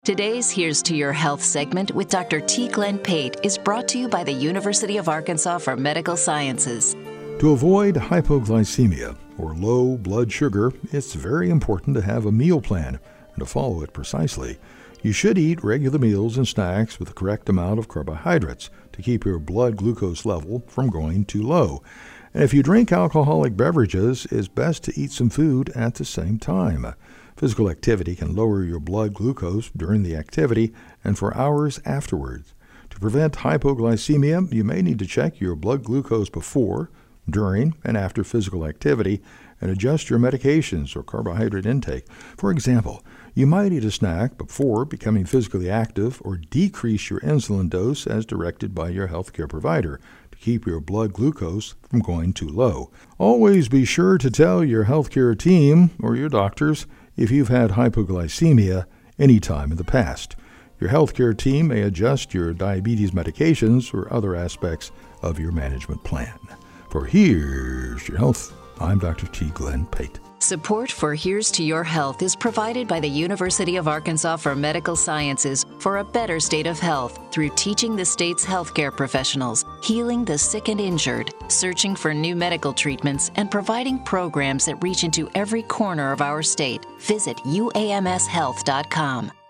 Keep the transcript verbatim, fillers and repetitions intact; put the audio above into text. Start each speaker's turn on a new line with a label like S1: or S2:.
S1: Today's Here's to Your Health segment with Doctor T. Glenn Pate is brought to you by the University of Arkansas for Medical Sciences.
S2: To avoid hypoglycemia, or low blood sugar, it's very important to have a meal plan and to follow it precisely. You should eat regular meals and snacks with the correct amount of carbohydrates to keep your blood glucose level from going too low. And if you drink alcoholic beverages, it's best to eat some food at the same time. Physical activity can lower your blood glucose during the activity and for hours afterwards. To prevent hypoglycemia, you may need to check your blood glucose before, during, and after physical activity and adjust your medications or carbohydrate intake. For example, you might eat a snack before becoming physically active or decrease your insulin dose as directed by your healthcare provider to keep your blood glucose from going too low. Always be sure to tell your healthcare team or your doctors if you've had hypoglycemia any time in the past. Your healthcare team may adjust your diabetes medications or other aspects of your management plan. For Here's Your Health, I'm Doctor T. Glenn Pate.
S1: Support for Here's to Your Health is provided by the University of Arkansas for Medical Sciences for a better state of health through teaching the state's healthcare professionals, healing the sick and injured, searching for new medical treatments, and providing programs that reach into every corner of our state. Visit U A M S health dot com.